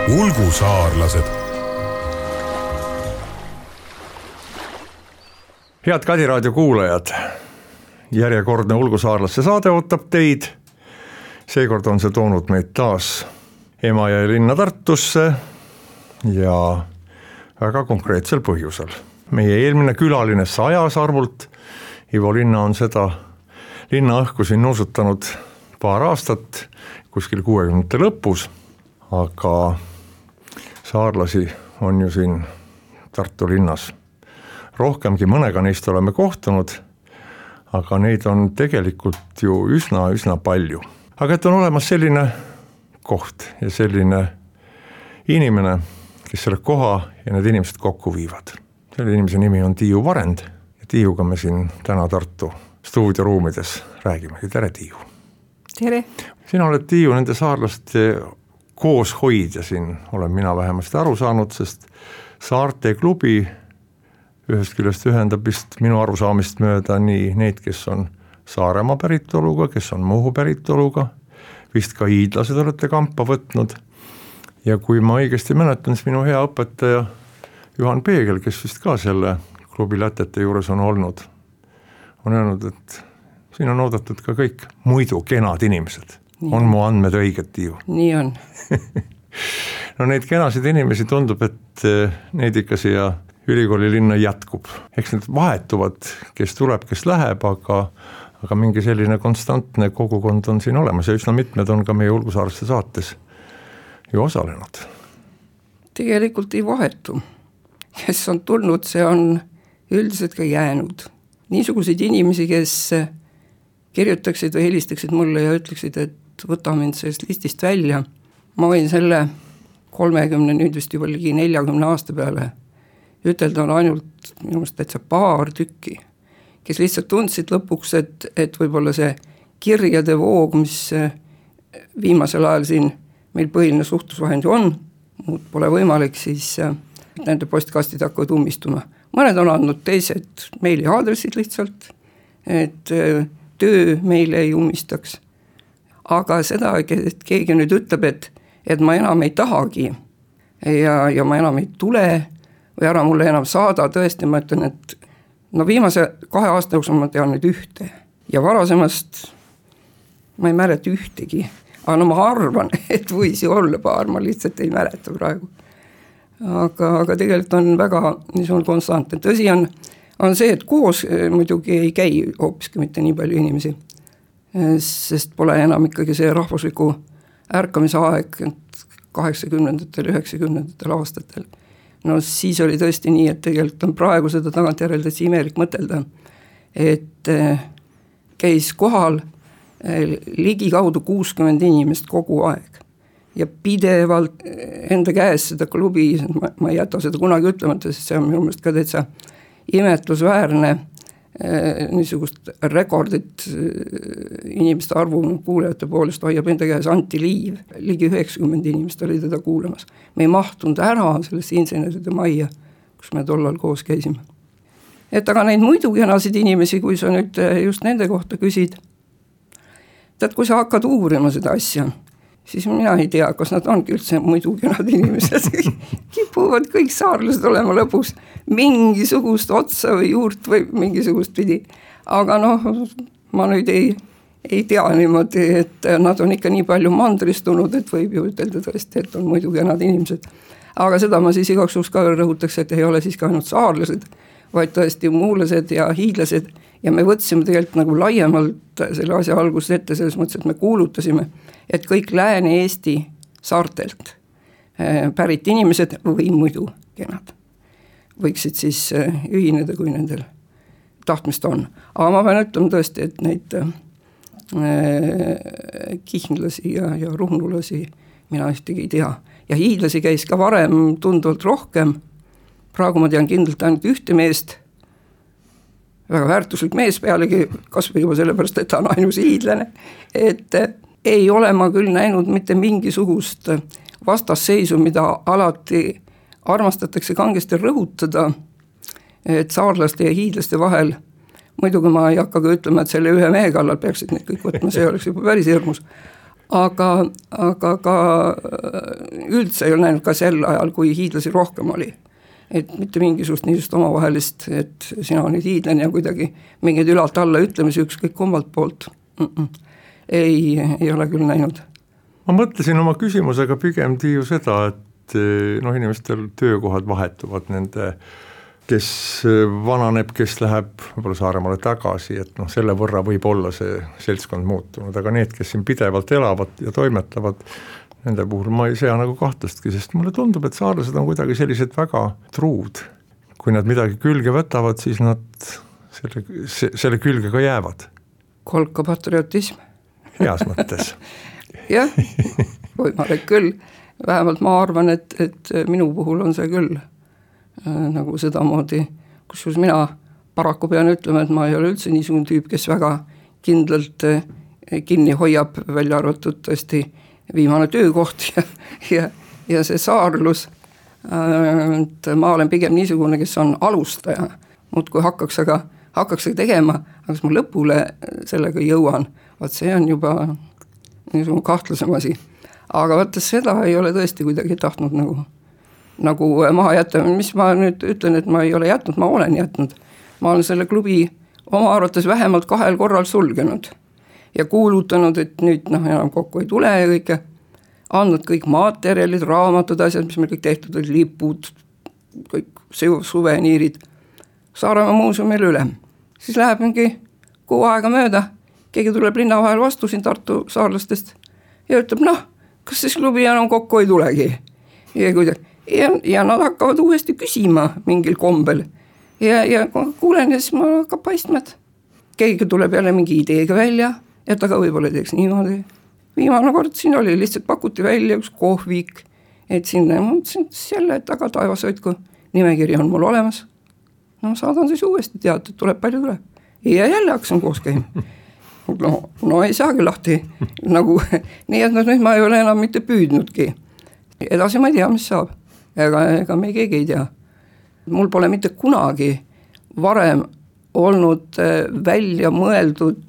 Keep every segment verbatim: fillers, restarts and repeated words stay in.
ulgusaarlased. Head Kadi raadio kuulajad, järjekordne Ulgusaarlaste saade ootab teid. Seekord on see toonud meid taas Emajõe linna Tartusse ja väga konkreetsel põhjusel. Meie eelmine külaline sajas arvult, Ivo Linna on seda linna õhku siin nuusutanud paar aastat, kuskil kuuekümnendate lõpus, aga saarlasi on ju siin Tartu linnas rohkemgi, mõnega neist oleme kohtunud, aga neid on tegelikult ju üsna, üsna palju. Aga et on olemas selline koht ja selline inimene, kes selle koha ja need inimesed kokku viivad. Selle inimese nimi on Tiiu Varend ja Tiiuga me siin täna Tartu stuudioruumides räägimegi. Tere, Tiiu! Tere! Sina oled, Tiiu, nende saarlaste koos hoidja siin, olen mina vähemasti aru saanud, sest Saarte klubi ühest küljest ühendab vist minu arusaamist mööda nii neid, kes on Saaremaa päritoluga, kes on Muhu päritoluga, vist ka hiidlased olete kampa võtnud. Ja kui ma õigesti mäletan, siis minu hea õpetaja Juhan Peegel, kes vist ka selle klubi lätete juures on olnud, on öelnud, et siin on oodatud ka kõik muidu kenad inimesed. Nii. On mu andmed õiged, Tiiu? Nii on. No neid kenasid inimesi tundub, et neid ikka siia ülikooli linna jätkub. Eks need vahetuvad, kes tuleb, kes läheb, aga, aga mingi selline konstantne kogukond on siin olemas ja üsna mitmed on ka meie Ulgusaarlaste saates ju osalenud. Tegelikult ei vahetu. Kes on tulnud, see on üldiselt ka jäänud. Niisuguseid inimesi, kes kirjutaksid või helistaksid mulle ja ütleksid, et võta mind sellest listist välja. Ma võin selle kolmekümne, nüüd vist juba ligi neljakümne aasta peale ütelda on ainult minu meelest täitsa paar tükki, kes lihtsalt tundsid lõpuks, et, et võib-olla see kirjade voog, mis viimasel ajal siin meil põhiline suhtlusvahend on, muud pole võimalik, siis nende postkastid hakkavad ummistuma. Mõned on andnud teised meili aadressid lihtsalt, et töö meile ei ummistaks. Aga seda, et keegi nüüd ütleb, et, et ma enam ei tahagi ja, ja ma enam ei tule või ära mulle enam saada, tõesti ma ütlen, et no viimase kahe aasta jooksul ma tean nüüd ühte ja varasemast ma ei mäleta ühtegi, aga no ma arvan, et võisi olla paar, ma lihtsalt ei mäleta praegu. Aga, aga tegelikult on väga niisugune konstantne. Tõsi on, on see, et koos muidugi ei käi hoopiski mitte nii palju inimesi, sest pole enam ikkagi see rahvusliku ärkamise aeg kaheksakümnendatel, üheksakümnendatel aastatel. No siis oli tõesti nii, et tegelikult on praegu seda tagantjärele täitsa imelik mõtelda, et käis kohal ligi kaudu kuuskümmend inimest kogu aeg ja pidevalt enda käes seda klubi, ma, ma ei jäta seda kunagi ütlemata, sest see on minu meelest ka täitsa imetlusväärne niisugust rekordit inimeste arvu kuulajate poolest hoiab enda käes Anti Liiv. Ligi üheksakümmend inimest oli teda kuulamas. Me ei mahtunud ära sellesse inseneride majja, kus me tollal koos käisime. Et aga neid muidu kenasid inimesi, kui sa nüüd just nende kohta küsid, tead, kui sa hakkad uurima seda asja, siis mina ei tea, kas nad ongi üldse muidu kenad inimesed. Kipuvad kõik saarlased olema lõpus mingisugust otsa või juurt või mingisugust pidi. Aga noh, ma nüüd ei, ei tea niimoodi, et nad on ikka nii palju mandristunud, et võib ju ütelda tõesti, et on muidu kenad inimesed. Aga seda ma siis igaks juhuks ka rõhutaks, et ei ole siis ka ainult saarlased, vaid tõesti muulased ja hiidlased. Ja me võtsime tegelikult nagu laiemalt selle asja algusest ette, selles mõttes, et me kuulutasime, et kõik Lääne-Eesti saartelt pärit inimesed või muidu kenad võiksid siis ühineda, kui nendel tahtmist on. Aga ma pean ütlema tõesti, et neid äh, kihnlasi ja, ja ruhnulasi mina ühtegi ei tea. Ja hiidlasi käis ka varem tunduvalt rohkem. Praegu ma tean kindlalt ainult ühte meest, väga väärtuslik mees pealegi, kas või juba sellepärast, et ta on ainus hiidlane, et ei ole ma küll näinud mitte mingisugust vastasseisu, mida alati armastatakse kangesti rõhutada, et saarlaste ja hiidlaste vahel, muidugi ma ei hakka ka ütlema, et selle ühe mehe kallal peaksid neid kõik võtma, see oleks juba päris hirmus, aga, aga ka üldse ei ole näinud ka sel ajal, kui hiidlasi rohkem oli. Et mitte mingisugust niisugust omavahelist, et sina olid hiidlane ja kuidagi mingeid ülalt alla ütlemisi ükskõik kummalt poolt. Mm-mm. Ei, ei ole küll näinud. Ma mõtlesin oma küsimusega pigem Tiiu seda, et no, inimestel töökohad vahetuvad nende, kes vananeb, kes läheb võib-olla Saaremaale tagasi, et noh, selle võrra võib olla see seltskond muutunud, aga need, kes siin pidevalt elavad ja toimetavad, nende puhul ma ei sea nagu kahtlustki, sest mulle tundub, et saarlased on kuidagi sellised väga truud. Kui nad midagi külge võtavad, siis nad selle, selle külge ka jäävad. Kolka patriotism. Heas mõttes. Jah, võimalik küll. Vähemalt ma arvan, et, et minu puhul on see küll nagu sedamoodi, kusjuures mina paraku pean ütlema, et ma ei ole üldse niisugune tüüp, kes väga kindlalt kinni hoiab, välja arvatud tõesti viimane töökoht ja, ja, ja see saarlus. Et ma olen pigem niisugune, kes on alustaja, muud kui hakkaks aga, hakkaks aga tegema, aga kas ma lõpule sellega jõuan, vaat see on juba niisugune kahtlasem asi. Aga vaata seda ei ole tõesti kuidagi tahtnud nagu nagu maha jätta, mis ma nüüd ütlen, et ma ei ole jätnud, ma olen jätnud. Ma olen selle klubi oma arvates vähemalt kahel korral sulgenud ja kuulutanud, et nüüd noh, enam kokku ei tule ja kõike, andnud kõik materjalid, raamatud, asjad, mis meil kõik tehtud olid, lipud, kõik suveniirid, Saaremaa muuseumil üle. Siis läheb mingi kuu aega mööda, keegi tuleb linna vahel vastu siin Tartu saarlastest ja ütleb, noh, kas siis klubi enam kokku ei tulegi? Ja kuidagi Ja, ja nad hakkavad uuesti küsima mingil kombel ja, ja kuulen ja siis ma hakkab paistma, et keegi tuleb jälle mingi ideega välja, et aga võib-olla teeks niimoodi. Viimane kord siin oli, lihtsalt pakuti välja üks kohvik, et sinna ma mõtlesin selle, et aga taevas hoidku, nimekiri on mul olemas. No saadan siis uuesti teatud, tuleb palju tuleb. Ja jälle hakkasin koos käima. No, no ei saagi lahti. Nagu, nii et no, nüüd ma ei ole enam mitte püüdnudki. Edasi ma ei tea, mis saab. Ega, ega me keegi ei tea. Mul pole mitte kunagi varem olnud välja mõeldud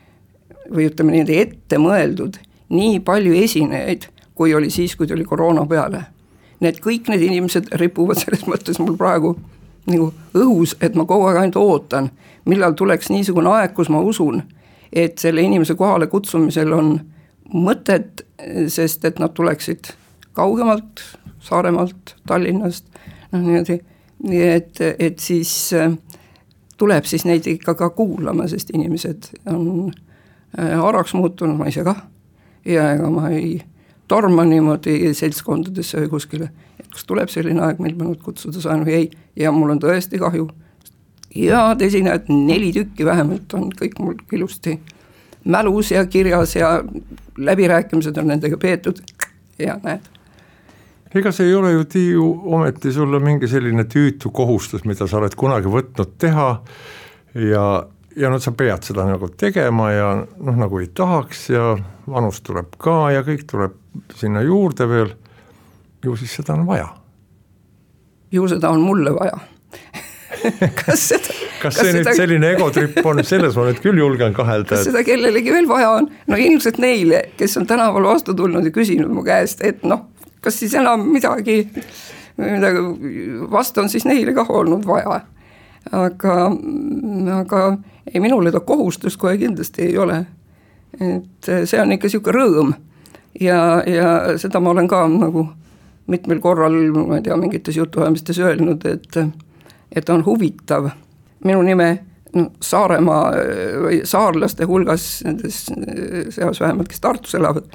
või ütleme nii, ette mõeldud nii palju esinejaid, kui oli siis, kui tuli koroona peale. Need kõik need inimesed ripuvad selles mõttes mul praegu nagu õhus, et ma kogu aeg ainult ootan, millal tuleks niisugune aeg, kus ma usun, et selle inimese kohale kutsumisel on mõtet, sest et nad tuleksid kaugemalt, Saaremaalt, Tallinnast, no niimoodi, nii et, et siis tuleb siis neid ikka ka kuulama, sest inimesed on haraks muutunud, ma ise ka, ja ega ma ei torma niimoodi seltskondadesse või kuskile, et kas tuleb selline aeg, mil ma nüüd kutsuda saan või ei, ja mul on tõesti kahju. Ja esinejad neli tükki vähemalt on kõik mul ilusti mälus ja kirjas ja läbirääkimised on nendega peetud ja näed. Ega see ei ole ju Tiiu ometi sulle mingi selline tüütu kohustus, mida sa oled kunagi võtnud teha ja, ja nüüd sa pead seda nagu tegema ja noh, nagu ei tahaks ja vanus tuleb ka ja kõik tuleb sinna juurde veel, ju siis seda on vaja. Ju seda on mulle vaja. kas seda, kas see kas nüüd seda... selline egotripp on, selles ma nüüd küll julgen kahelda. Kas seda kellelegi veel vaja on? No ilmselt neile, kes on tänaval vastu tulnud ja küsinud mu käest, et noh, kas siis enam midagi, midagi vastu on siis neile ka olnud vaja. Aga, aga ei, minule ta kohustust kohe kindlasti ei ole. Et see on ikka siuke rõõm ja, ja seda ma olen ka nagu mitmel korral, ma ei tea, mingites jutuajamistes öelnud, et, et on huvitav. Minu nime no, Saaremaa või saarlaste hulgas, nendes seas vähemalt, kes Tartus elavad,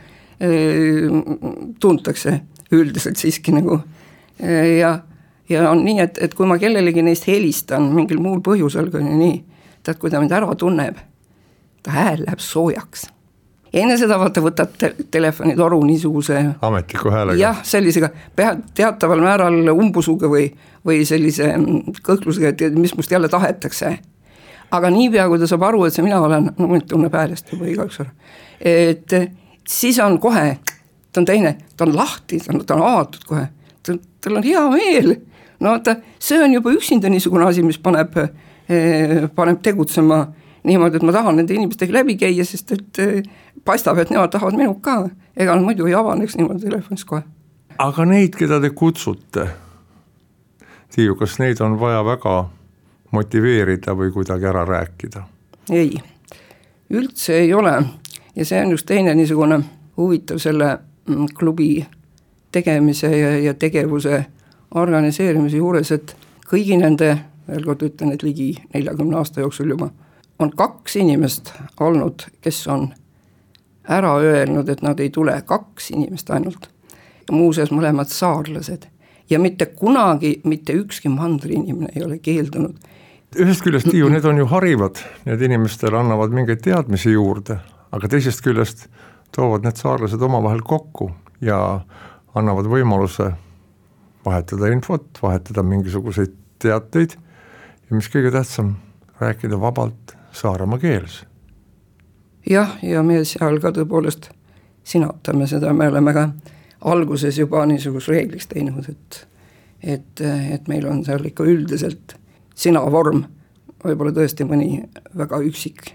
tuntakse üldiselt siiski nagu ja, ja on nii, et, et kui ma kellelegi neist helistan mingil muul põhjusel, kui nii, tead, kui ta mind ära tunneb, ta hääl läheb soojaks. Enne seda vaata võtad te- telefonitoru niisuguse ametliku häälega. Jah, sellisega teataval määral umbusuga või, või sellise kõhklusega, et mis must jälle tahetakse. Aga niipea, kui ta saab aru, et see mina olen, no mind tunneb häälest juba igaüks ära, et siis on kohe, ta on teine, ta on lahti, ta on, ta on avatud kohe, ta, tal on hea meel. No ta, see on juba üksinda niisugune asi, mis paneb, eh, paneb tegutsema niimoodi, et ma tahan nende inimestega läbi käia, sest et paistab, et nemad tahavad minult ka, ega nad muidu ei avaneks niimoodi telefonis kohe. Aga neid, keda te kutsute, Tiiu, kas neid on vaja väga motiveerida või kuidagi ära rääkida? Ei, üldse ei ole ja see on just teine niisugune huvitav selle klubi tegemise ja, ja tegevuse organiseerimise juures, et kõigi nende, veel kord ütlen, et ligi neljakümne aasta jooksul juba, on kaks inimest olnud, kes on ära öelnud, et nad ei tule, kaks inimest ainult. Muuseas mõlemad saarlased ja mitte kunagi, mitte ükski mandri inimene ei ole keeldunud. Ühest küljest, Tiiu, need on ju harivad, need inimestele annavad mingeid teadmisi juurde, aga teisest küljest toovad need saarlased omavahel kokku ja annavad võimaluse vahetada infot, vahetada mingisuguseid teateid ja mis kõige tähtsam, rääkida vabalt Saaremaa keeles. Jah, ja me seal ka tõepoolest sinatame seda, me oleme ka alguses juba niisugus reegliks teinud, et, et, et meil on seal ikka üldiselt sinavorm, võib-olla tõesti mõni väga üksik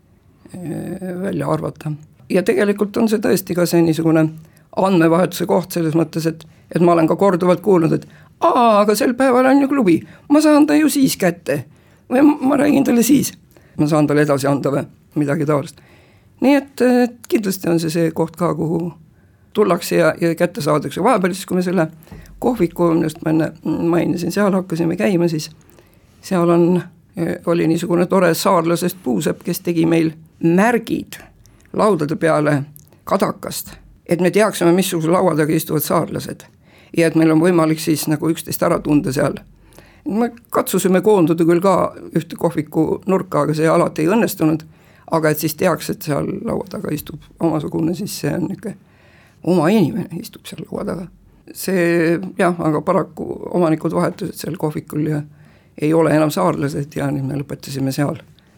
välja arvata. Ja tegelikult on see tõesti ka see niisugune andmevahetuse koht selles mõttes, et, et ma olen ka korduvalt kuulnud, et aa, aga sel päeval on ju klubi, ma saan ta ju siis kätte või ma räägin talle siis, ma saan talle edasi anda või midagi taolist. Nii et, et kindlasti on see see koht ka, kuhu tullakse ja, ja kätte saadakse. Vahepeal siis, kui me selle kohviku, millest ma enne mainisin, seal hakkasime käima, siis seal on, oli niisugune tore saarlasest puusepp, kes tegi meil märgid laudade peale kadakast, et me teaksime, missuguse laua taga istuvad saarlased ja et meil on võimalik siis nagu üksteist ära tunda seal. Me katsusime koonduda küll ka ühte kohviku nurka, aga see alati ei õnnestunud, aga et siis teaks, et seal laua taga istub omasugune, siis see on niisugune oma inimene istub seal laua taga. See jah, aga paraku omanikud vahetused seal kohvikul ja ei ole enam saarlased ja nüüd me lõpetasime seal.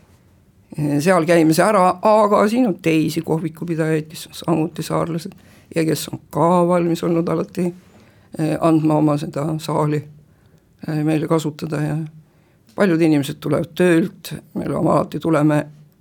Seal käimise ära, aga siin on teisi kohvikupidajaid, kes on samuti saarlased ja kes on ka valmis olnud alati andma oma seda saali meile kasutada ja paljud inimesed tulevad töölt, meil alati tuleme,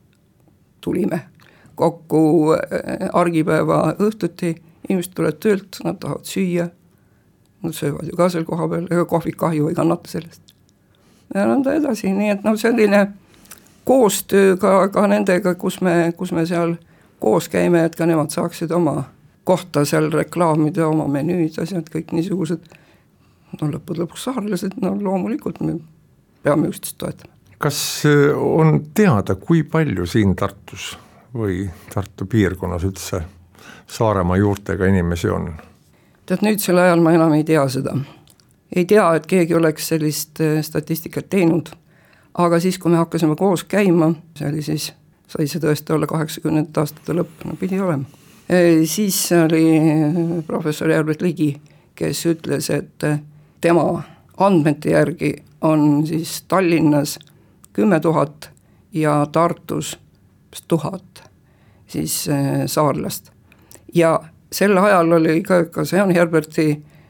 tulime kokku argipäeva õhtuti, inimesed tulevad töölt, nad tahavad süüa, nad söövad ju ka seal koha peal, ega kohvik kahju ei kannata sellest. Ja nõnda edasi, nii et no selline koostöö ka, ka nendega, kus me, kus me seal koos käime, et ka nemad saaksid oma kohta seal reklaamida, oma menüüd, asjad, kõik niisugused, no lõpud lõpuks saarlased, no loomulikult me peame üksteist toetama. Kas on teada, kui palju siin Tartus või Tartu piirkonnas üldse Saaremaa juurtega inimesi on? Tead, nüüd selle ajal ma enam ei tea seda. Ei tea, et keegi oleks sellist statistikat teinud, aga siis, kui me hakkasime koos käima, see oli siis, sai see tõesti olla kaheksakümnendate aastate lõpp, no pidi olema. Siis oli professor Herbert Ligi, kes ütles, et tema andmete järgi on siis Tallinnas kümme tuhat ja Tartus tuhat siis saarlast. Ja sel ajal oli ka, ka see on Herberti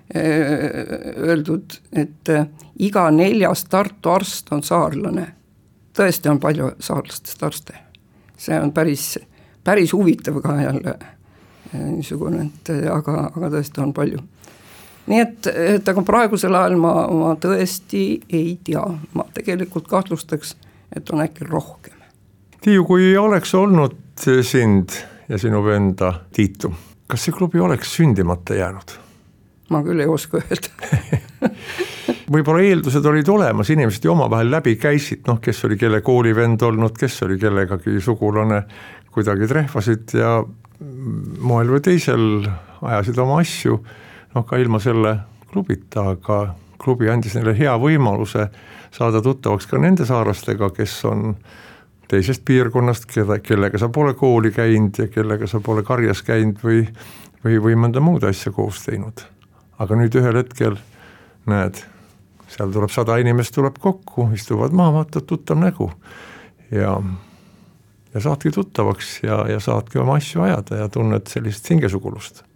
öeldud, et iga neljas Tartu arst on saarlane. Tõesti on palju saarlastest arste. See on päris, päris huvitav ka jälle niisugune, et aga, aga tõesti on palju. Nii et, et aga praegusel ajal ma, ma tõesti ei tea. Ma tegelikult kahtlustaks, et on äkki rohkem. Tiiu, kui oleks olnud sind ja sinu venda Tiitu, kas see klubi oleks sündimata jäänud? Ma küll ei oska öelda. Võib-olla eeldused olid olemas, inimesed ju omavahel läbi käisid, noh, kes oli kelle koolivend olnud, kes oli kellegagi sugulane, kuidagi trehvasid ja moel või teisel ajasid oma asju, noh ka ilma selle klubita, aga klubi andis neile hea võimaluse saada tuttavaks ka nende saarlastega, kes on teisest piirkonnast, kellega sa pole kooli käinud ja kellega sa pole karjas käinud või, või, või mõnda muud asja koos teinud. Aga nüüd ühel hetkel näed, seal tuleb sada inimest tuleb kokku, istuvad maha, vaatad tuttav nägu ja, ja saadki tuttavaks ja, ja saadki oma asju ajada ja tunned sellist hingesugulust.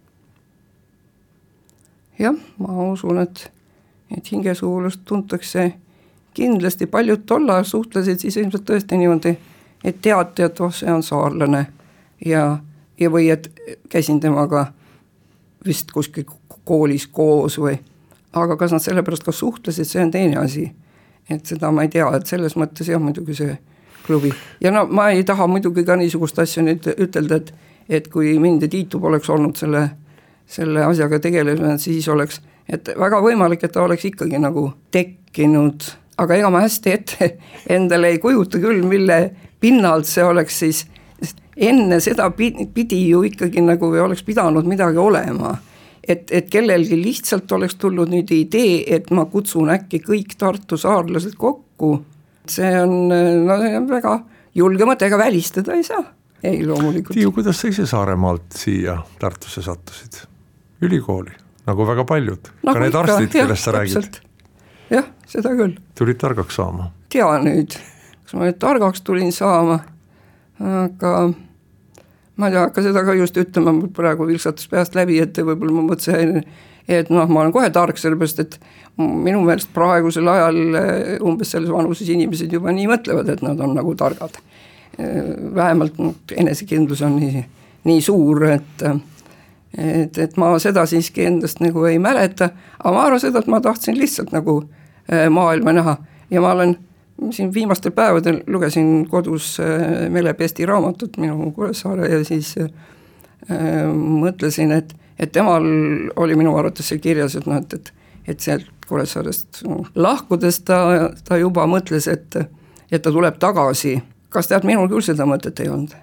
Jah, ma usun, et, et hingesugulust tuntakse kindlasti paljud tolla suhtlesid siis ilmselt tõesti niimoodi et teati, et oh, see on saarlane ja, ja või et käisin temaga vist kuskil koolis koos või, aga kas nad sellepärast ka suhtlesid, see on teine asi. Et seda ma ei tea, et selles mõttes jah, muidugi see klubi. Ja no ma ei taha muidugi ka niisugust asja nüüd ütelda, et, et kui mind ja Tiitu poleks olnud selle, selle asjaga tegelenud, siis oleks, et väga võimalik, et ta oleks ikkagi nagu tekkinud, aga ega ma hästi ette endale ei kujuta küll, mille pinnalt see oleks siis, enne seda pidi ju ikkagi nagu oleks pidanud midagi olema. Et, et kellelgi lihtsalt oleks tulnud nüüd idee, et ma kutsun äkki kõik Tartu saarlased kokku. See on, no, see on väga julge mõte, ega välistada ei saa. Ei, loomulikult. Tiiu, kuidas sa ise Saaremaalt siia Tartusse sattusid? Ülikooli, nagu väga paljud. Nagu ka need ikka, arstid, kellest sa räägid. Jah, seda küll. Tulid targaks saama? Tea nüüd, kas ma nüüd targaks tulin saama, aga ma ei tea, hakka seda ka just ütlema, praegu vilksatus peast läbi, et võib-olla ma mõtlesin, et noh, ma olen kohe tark, sellepärast, et minu meelest praegusel ajal umbes selles vanuses inimesed juba nii mõtlevad, et nad on nagu targad. Vähemalt enesekindlus on nii, nii suur, et, et, et ma seda siiski endast nagu ei mäleta, aga ma arvan seda, et ma tahtsin lihtsalt nagu maailma näha ja ma olen siin viimastel päevadel lugesin kodus Mele Pesti raamatut minu Kuressaare ja siis äh, mõtlesin, et, et temal oli minu arvates see kirjas, et, no, et, et, et sealt Kuressaarest lahkudes ta, ta juba mõtles, et, et ta tuleb tagasi. Kas tead, minul küll seda mõtet ei olnud?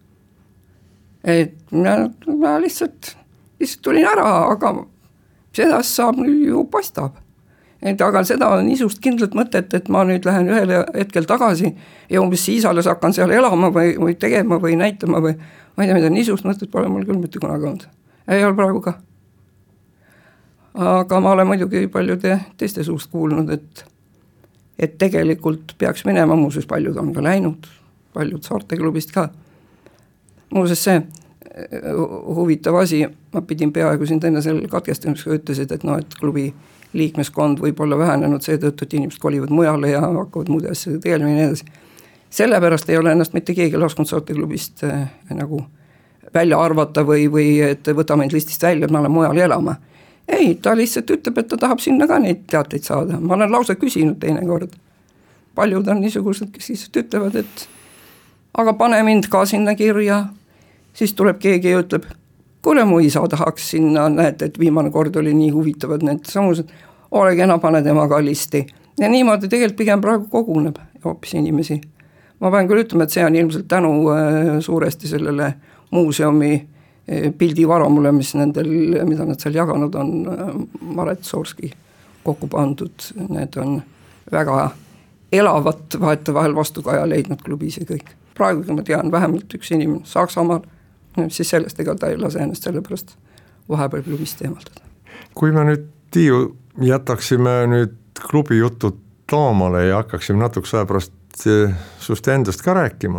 Et ma, ma lihtsalt, lihtsalt tulin ära, aga seda saab nüüd ju paistab. Et aga seda on niisugust kindlat mõtet, et ma nüüd lähen ühel hetkel tagasi ja umbes siis alles hakkan seal elama või, või tegema või näitama või ma ei tea, mida niisugust mõtet pole mul küll mitte kunagi olnud. Ei ole praegu ka. Aga ma olen muidugi paljude teiste suust kuulnud, et, et tegelikult peaks minema, muuseas paljud on ka läinud, paljud Saarteklubist ka. Muuseas see huvitav asi, ma pidin peaaegu siin enne selle katkestamisega ütlesid, et no, et klubi liikmeskond võib olla vähenenud seetõttu, et inimesed kolivad mujale ja hakkavad muude asjade tegelema ja nii edasi. Sellepärast ei ole ennast mitte keegi lasknud Saarteklubist äh, nagu välja arvata või, või et võta mind listist välja, et ma olen mujal elama. Ei, ta lihtsalt ütleb, et ta tahab sinna ka neid teateid saada. Ma olen lausa küsinud teinekord. Paljud on niisugused, kes lihtsalt ütlevad, et aga pane mind ka sinna kirja. Siis tuleb keegi ja ütleb, kuule mu isa tahaks sinna, näete, et viimane kord oli nii huvitavad need samused, ole kena, pane tema ka listi. Ja niimoodi tegelikult pigem praegu koguneb hoopis inimesi. Ma pean küll ütlema, et see on ilmselt tänu äh, suuresti sellele muuseumi äh, pildivaramule, mis nendel, mida nad seal jaganud on, äh, Maret Soorski kokku pandud. Need on väga elavat vahet vahel vastukaja leidnud klubis ja kõik. Praegu ma tean vähemalt üks inimene Saksamaal, siis sellest ega ta ei lase ennast sellepärast vahepeal klubist eemaldada. Kui me nüüd, Tiiu, jätaksime nüüd klubi jutud taamale ja hakkaksime natuks aja pärast sust endast ka rääkima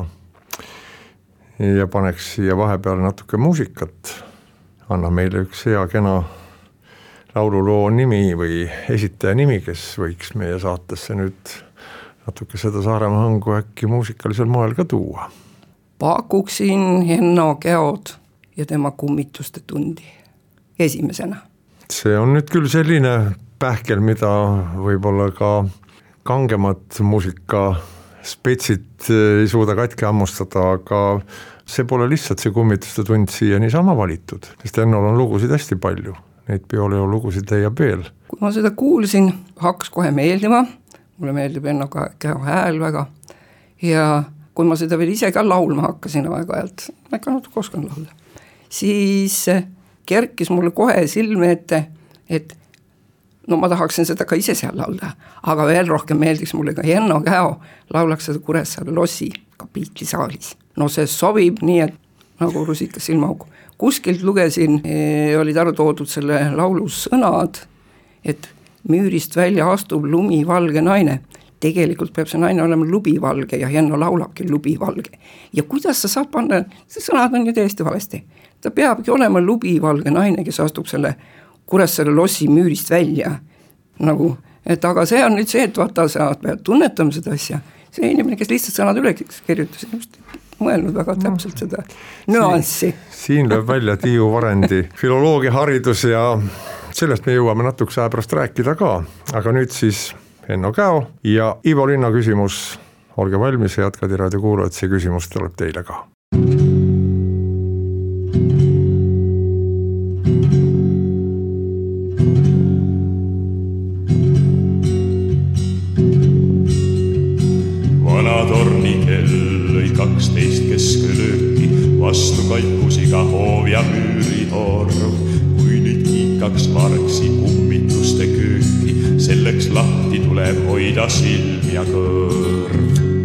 ja paneks siia vahepeal natuke muusikat, anna meile üks hea kena laululoo nimi või esitaja nimi, kes võiks meie saatesse nüüd natuke seda Saaremaa hõngu äkki muusikalisel moel ka tuua. Pakuksin Henno Käod ja tema kummituste tundi esimesena. See on nüüd küll selline pähkel, mida võib-olla ka kangemad muusika spetsid ei suuda katki ammustada, aga see pole lihtsalt see kummituste tund siia niisama valitud, sest Hennol on lugusid hästi palju, neid Peoleo lugusid leiab veel. Kui ma seda kuulsin, hakkas kohe meeldima, mulle meeldib Henno Käo hääl väga ja kui ma seda veel ise ka laulma hakkasin aeg-ajalt, ma ikka natuke oskan laulda, siis kerkis mulle kohe silme ette, et no ma tahaksin seda ka ise seal laulda, aga veel rohkem meeldiks mulle ka Henno Käo laulaks seda Kuressaare lossi kapiitlisaalis. No see sobib nii, et nagu rusikas silmaugu. Kuskilt lugesin, olid ära toodud selle laulu sõnad, et müürist välja astub lumivalge naine. Tegelikult peab see naine olema lubivalge ja Henno laulabki lubivalge. Ja kuidas sa saad panna, see sõnad on ju täiesti valesti. Ta peabki olema lubivalge naine, kes astub selle Kuressaare lossi müürist välja. Nagu, et aga see on nüüd see, et vaata, sa pead tunnetama seda asja. see inimene, kes lihtsalt sõnad üle kirjutas, just mõelnud väga täpselt seda nüanssi. Siin lööb välja Tiiu Varendi filoloogia haridus ja sellest me jõuame natukese aja pärast rääkida ka, aga nüüd siis Henno Käo ja Ivo Linna küsimus. Olge valmis, head Kadi raadio kuulajad, see küsimus tuleb teile ka. Vana tornikell lõi kaksteist keskelööki, vastu kaikus iga hoov ja müüritorv. Kui nüüd kiikaks vargsi kummituste kööki, selleks lahti tuleb hoida silm ja kõrv.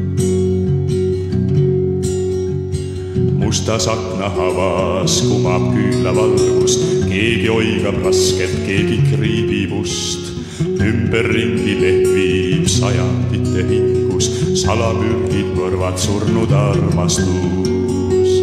Mustas aknahavas kumab küünla valgus, keegi oigab raskelt, keegi kriibib ust. Ümberringi lehvib sajandite hingus, salamürgid mõrvad surnud armastus.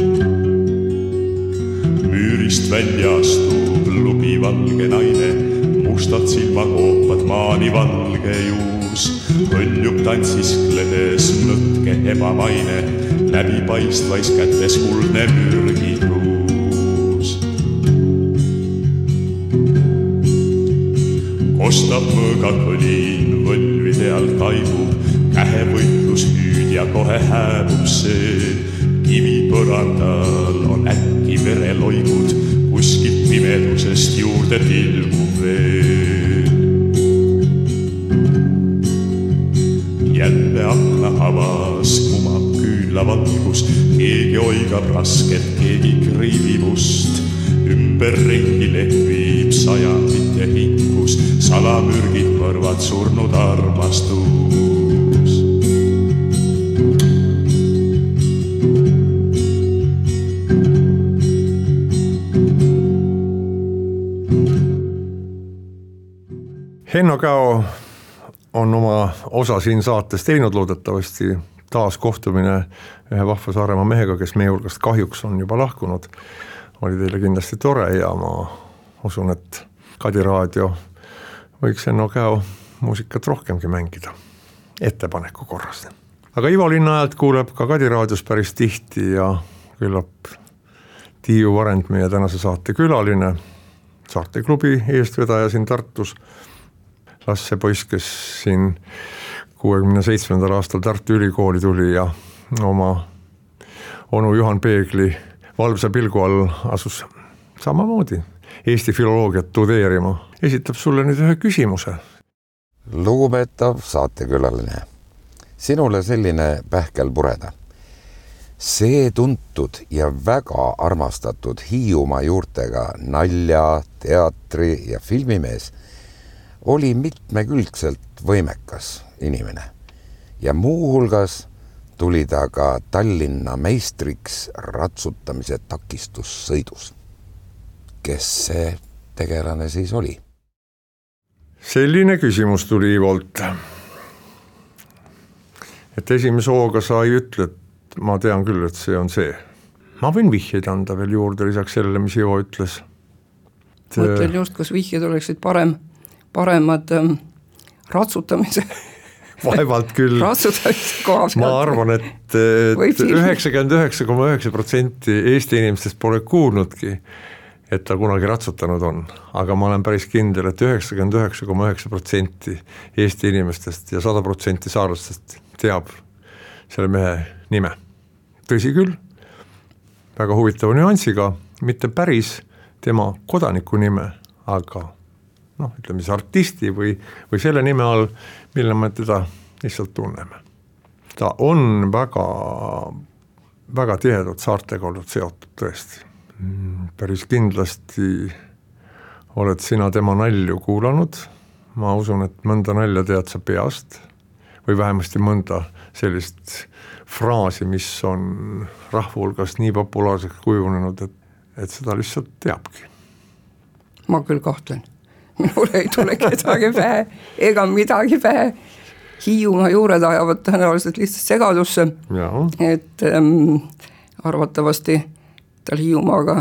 Müürist välja astub lubivalge naine, mustad silmakoopad maani valge juus. Hõljub tantsiskledes nõtke ebamaine, läbi paistvais kätes kuldne mürgikruus. Kostab mõõga kõlin, võlvide all taibub, kähevõitlus hüüd ja kohe hääbub see. Kivi põrandal on äkki vereloigud, kuskilt pimedusest juurde tilgub veel. Jälle aknahavas kumab küünlavalgus, keegi oigab rasket, keegi kriibib ust. Ümberringi lehvib sajandite hingus, salamürgid mõrvad surnud armastus. Henno Käo on oma osa siin saates teinud, loodetavasti taas kohtumine ühe vahva Saaremaa mehega, kes meie hulgast kahjuks on juba lahkunud. Oli teile kindlasti tore ja ma usun, et Kadi raadio võiks Henno Käo muusikat rohkemgi mängida ettepaneku korras. Aga Ivo Linna ajalt kuuleb ka Kadi raadios päris tihti ja küllap Tiiu Varend, meie tänase saate külaline, Saarte klubi eestvedaja siin Tartus. Lasse poiss, kes siin kuuekümne seitsmendal aastal Tartu ülikooli tuli ja oma onu Juhan Peegli valvsa pilgu all asus samamoodi Eesti filoloogiat tudeerima. Esitab sulle nüüd ühe küsimuse. Lugupeetav saatekülaline, sinule selline pähkel pureda. See tuntud ja väga armastatud Hiiumaa juurtega nalja, teatri ja filmimees oli mitmekülgselt võimekas inimene ja muu hulgas tuli ta ka Tallinna meistriks ratsutamise takistussõidus. Kes see tegelane siis oli? Selline küsimus tuli Ivolt. Et esimese hooga sa ei ütle, et ma tean küll, et see on see. Ma võin vihjeid anda veel juurde lisaks sellele, mis Ivo ütles. Et... Mõtlen just, kas vihjed oleksid parem, paremad ähm, ratsutamise vaevalt küll. Ma arvan, et, et üheksakümmend üheksa koma üheksa protsenti Eesti inimestest pole kuulnudki, et ta kunagi ratsutanud on. Aga ma olen päris kindel, et üheksakümmend üheksa koma üheksa protsenti Eesti inimestest ja sada protsenti saarlastest teab selle mehe nime. Tõsi küll, väga huvitava nüansiga, mitte päris tema kodaniku nime, aga noh, ütleme siis artisti või, või selle nime all, mille me teda lihtsalt tunneme. Ta on väga, väga tihedalt saartega olnud seotud tõesti. Päris kindlasti oled sina tema nalju kuulanud. Ma usun, et mõnda nalja tead sa peast või vähemasti mõnda sellist fraasi, mis on rahva hulgas nii populaarseks kujunenud, et, et seda lihtsalt teabki. Ma küll kahtlen. Minul ei tule kedagi pähe ega midagi pähe. Hiiumaa juured ajavad tõenäoliselt lihtsalt segadusse, ja. Et ähm, arvatavasti tal Hiiumaaga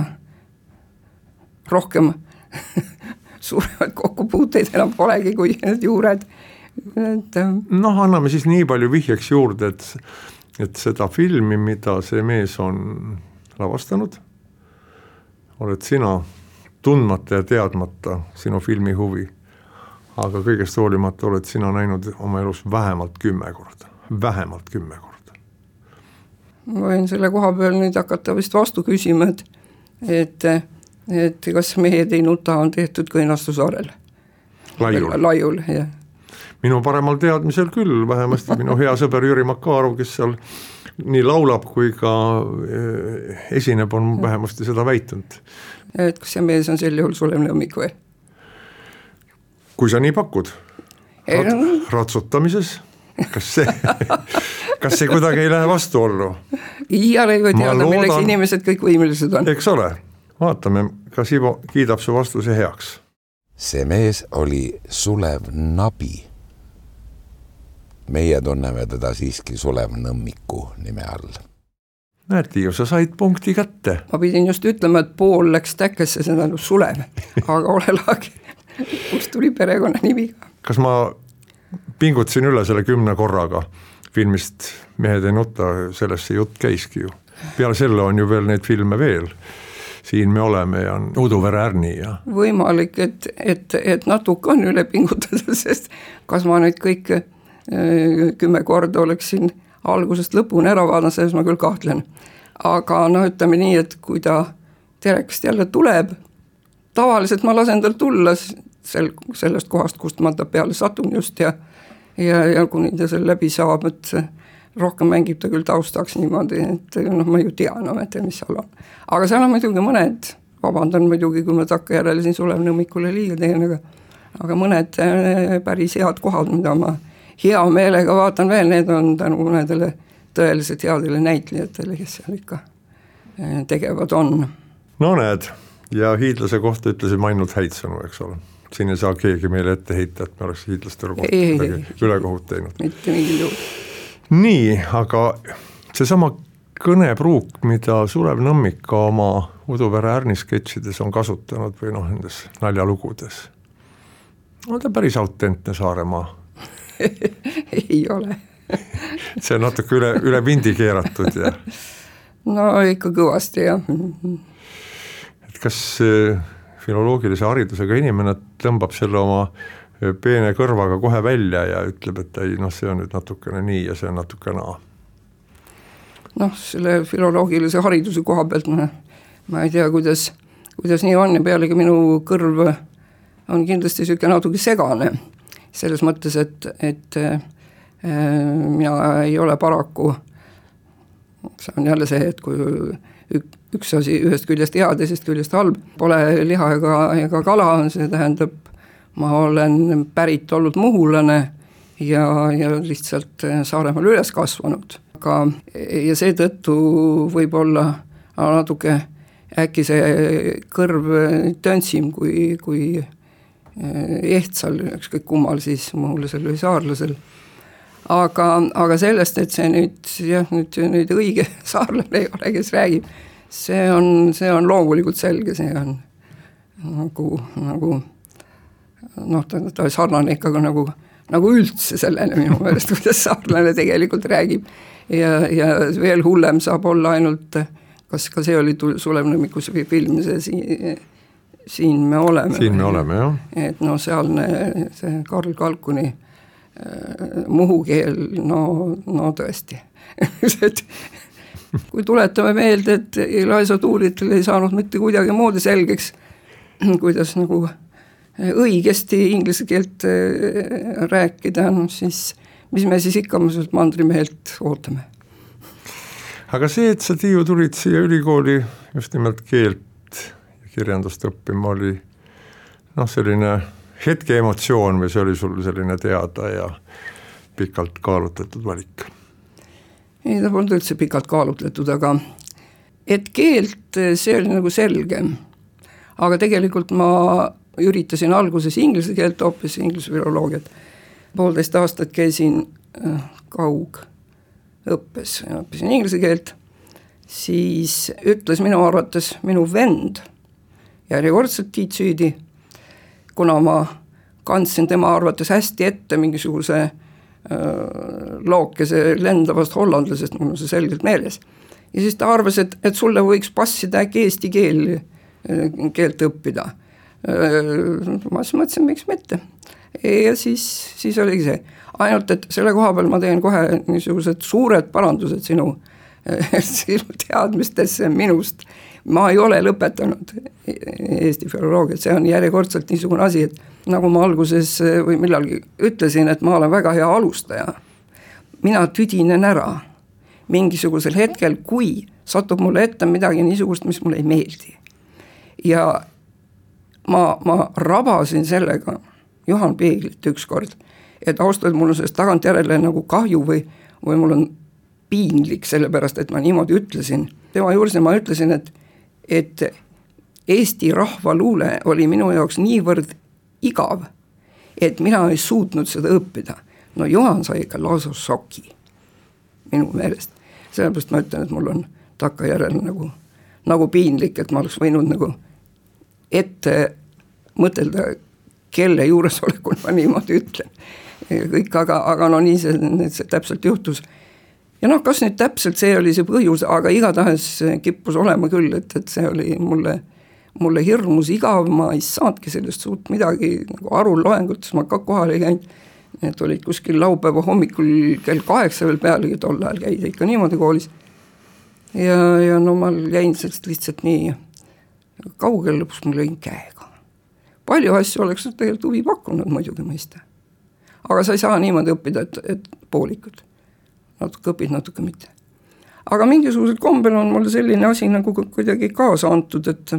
rohkem suuremaid kokkupuuteid enam polegi, kui need juured et noh, anname siis nii palju vihjeks juurde, et, et seda filmi, mida see mees on lavastanud, oled sina tundmata ja teadmata sinu filmi huvi, aga kõigest hoolimata oled sina näinud oma elus vähemalt kümme korda, vähemalt kümme korda. Ma võin selle koha peal nüüd hakata vist vastu küsima, et, et, et kas Mehed ei nuta on tehtud ka Õnnastusaarel. Laiul. Laiul, jah. Minu paremal teadmisel küll, vähemasti minu hea sõber Jüri Makarov, kes seal nii laulab kui ka esineb, on vähemasti seda väitunud. Et kas see mees on sel juhul Sulev Nõmmik või? Kui sa nii pakud, rat, ratsutamises, kas see, kas see kuidagi ei lähe vastu ollu? Iial ei või teada, loodan, milleks inimesed kõik võimelised on. Eks ole, vaatame, kas Ivo kiidab su vastuse heaks. See mees oli Sulev Nabi. Meie tunneme teda siiski Sulev Nõmmiku nime all. Näed, Tiiu, sa said punkti kätte. Ma pidin just ütlema, et pool läks täkkesse, see on Sulev, aga ole lagi, kust tuli perekonna nimi. Kas ma pingutasin üle selle kümne korraga filmist Mehed ei nuta, sellest see jutt käiski ju. Peale selle on ju veel neid filme veel. Siin me oleme ja Uduvere Ärni. Ja. Võimalik, et, et, et natuke on üle pingutada, sest kas ma nüüd kõik kümme korda oleksin algusest lõpuni ära vaadanud, selles ma küll kahtlen. Aga no ütleme nii, et kui ta terekast jälle tuleb, tavaliselt ma lasen tal tulla sel, sellest kohast, kust ma ta peale satun just ja, ja, ja kuni ta seal läbi saab, et rohkem mängib ta küll taustaks niimoodi, et noh, ma ju tean ometi, mis seal on. Aga seal on muidugi mõned, vabandan muidugi, kui ma takka järele siin Sulev Nõmmikule liiga teen, aga, aga mõned päris head kohad, mida ma hea meelega vaatan veel, need on tänu mõnedele tõeliselt headele näitlejatele, kes seal ikka tegevad on. No näed, ja hiidlase kohta ütlesime ainult häid sõnu, eks ole. Siin ei saa keegi meile ette heita, et me oleks hiidlastele kohta ei, ei, ülekohut teinud. Mitte mingil juhul. Nii, aga seesama kõnepruuk, mida Sulev Nõmmik ka oma Uduvere Ärni sketšides on kasutanud või noh, nendes naljalugudes, on ta päris autentne Saaremaa. Ei ole. See on natuke üle, üle vindi keeratud. Ja. No ikka kõvasti, jah. Et kas filoloogilise haridusega inimene tõmbab selle oma peene kõrvaga kohe välja ja ütleb, et ei, noh, see on nüüd natukene nii ja see on natuke naa. Noh, selle filoloogilise hariduse koha pealt ma, ma ei tea, kuidas, kuidas nii on ja pealegi minu kõrv on kindlasti selline natuke segane. Selles mõttes, et, et äh, mina ei ole paraku, see on jälle see, et kui ük, üks asi ühest küljest hea, teisest küljest halb, pole liha ega, ega kala, see tähendab, ma olen pärit olnud muhulane ja, ja lihtsalt Saaremaal üles kasvanud. Aga, ja seetõttu võib olla natuke äkki see kõrv töntsim kui, kui ehtsal, ükskõik kummal siis muhulasel või saarlasel. Aga, aga sellest, et see nüüd, jah, nüüd, nüüd õige saarlane ei ole, kes räägib, see on, see on loomulikult selge, see on nagu, nagu noh, ta, ta sarnane ikkagi nagu, nagu üldse sellele minu meelest, kuidas saarlane tegelikult räägib. Ja, ja veel hullem saab olla ainult, kas ka see oli Sulev Nõmmiku film, see siin, siin me oleme. Siin me oleme, jah. Et no sealne see Karl Kalkuni muhu keel, no, no tõesti. Kui tuletame meelde, et Laisa Tuulitel ei saanud mitte kuidagi moodi selgeks, kuidas nagu õigesti inglise keelt rääkida, no siis mis me siis ikka mandrimehelt ootame. Aga see, et sa, Tiiu, tulid siia ülikooli just nimelt keelt ja kirjandust õppima, oli noh, selline hetke emotsioon või see oli sul selline teada ja pikalt kaalutletud valik? Ei, ta polnud üldse pikalt kaalutletud, aga et keelt, see oli nagu selge. Aga tegelikult ma üritasin alguses inglise keelt hoopis, inglise filoloogiat. Poolteist aastat käisin kaug õppes, õppisin inglise keelt, siis ütles minu arvates minu vend järjekordselt Tiit Süüdi, kuna ma kandsin tema arvates hästi ette mingisuguse äh, lookese lendavast hollandlasest, mul on see selgelt meeles. Ja siis ta arvas, et, et sulle võiks passida äkki eesti keel, keelt õppida. Ma siis mõtlesin, miks mitte. Ja siis, siis oligi see. Ainult, et selle koha peal ma teen kohe niisugused suured parandused sinu, sinu teadmistesse minust. Ma ei ole lõpetanud Eesti filoloogiat, see on järjekordselt niisugune asi, et nagu ma alguses või millalgi ütlesin, et ma olen väga hea alustaja. Mina tüdinen ära mingisugusel hetkel, kui satub mulle ette midagi niisugust, mis mulle ei meeldi. Ja ma, ma rabasin sellega Juhan Peeglit ükskord, et ausalt, mul on sellest tagantjärele nagu kahju või, või mul on piinlik sellepärast, et ma niimoodi ütlesin. Tema juures ma ütlesin, et, et Eesti rahvaluule oli minu jaoks niivõrd igav, et mina ei suutnud seda õppida. No Juhan sai ikka lausa šoki minu meelest. Sellepärast ma ütlen, et mul on takkajärel nagu, nagu piinlik, et ma oleks võinud nagu ette mõtelda, kelle juures olekul ma niimoodi ütlen. Kõik, aga, aga no nii see, see täpselt juhtus. Ja noh, kas nüüd täpselt see oli see põhjus, aga igatahes kippus olema küll, et, et see oli mulle, mulle hirmus igav, ma ei saadki sellest suurt midagi nagu aru loengutes, ma ka kohal ei käinud. Need olid kuskil laupäeva hommikul kell kaheksa veel pealegi, tol ajal käidi ikka niimoodi koolis. Ja, ja no ma jäin sellest lihtsalt nii kaugel, lõpus mul lõin käega. Palju asju oleks tegelikult huvi pakkunud muidugi mõista. Aga sa ei saa niimoodi õppida, et, et poolikud. Natuke õpid, natuke mitte. Aga mingisugusel kombel on mul selline asi nagu kuidagi kaasa antud, et,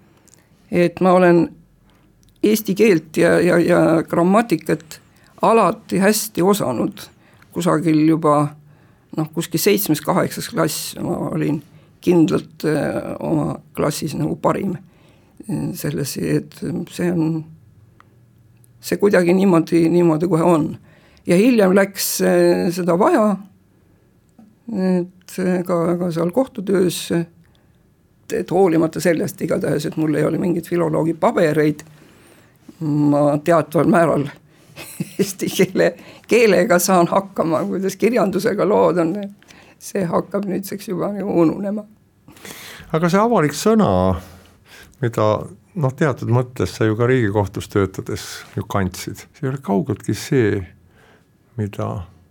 et ma olen eesti keelt ja, ja, ja grammatikat alati hästi osanud, kusagil juba noh, kuskil seitsmes, kaheksas klass ma olin kindlalt äh, oma klassis nagu parim selles, et see on, see kuidagi niimoodi, niimoodi kohe on. Ja hiljem läks äh, seda vaja, et ka, ka seal kohtutöös, et hoolimata sellest igatahes, et mul ei ole mingit filoloogi pabereid, ma teataval määral eesti keele, keelega saan hakkama, kuidas kirjandusega lood on, see hakkab nüüdseks juba nagu ununema. Aga see avalik sõna, mida noh, teatud mõttes sa ju ka Riigikohtus töötades ju kandsid, see ei ole kaugeltki see, mida